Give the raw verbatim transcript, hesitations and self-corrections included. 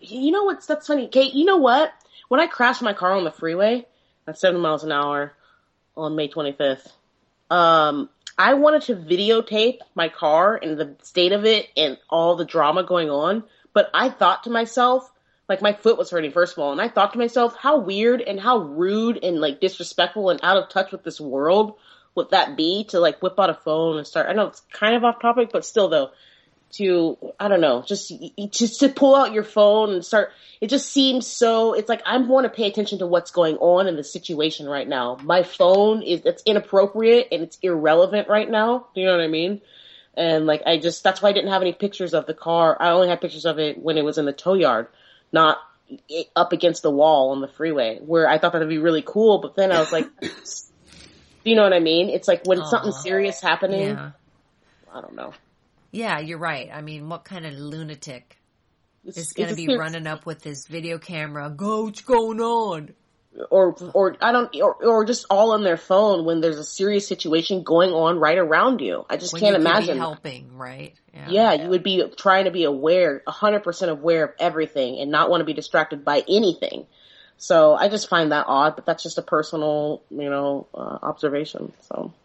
You know what's that's funny, Kate? You know what? When I crashed my car on the freeway at seven miles an hour on May twenty-fifth, um, I wanted to videotape my car and the state of it and all the drama going on. But I thought to myself, like my foot was hurting first of all, and I thought to myself, how weird and how rude and like disrespectful and out of touch with this world would that be to like whip out a phone and start. I know it's kind of off topic, but still though. To, I don't know, just, just to pull out your phone and start, it just seems so, it's like, I want to pay attention to what's going on in the situation right now. My phone is, it's inappropriate and it's irrelevant right now. Do you know what I mean? And like, I just, that's why I didn't have any pictures of the car. I only had pictures of it when it was in the tow yard, not up against the wall on the freeway, where I thought that would be really cool. But then I was like, do you know what I mean? It's like when Aww. something serious happening, Yeah. I don't know. Yeah, you're right. I mean, what kind of lunatic It's, is going to it's be ser- running up with his video camera? Go, what's going on? Or, or I don't, or, or just all on their phone when there's a serious situation going on right around you. I just When can't you could imagine. be helping, right? Yeah. yeah, you would be trying to be aware, a hundred percent aware of everything, and not want to be distracted by anything. So I just find that odd, but that's just a personal, you know, uh, observation. So.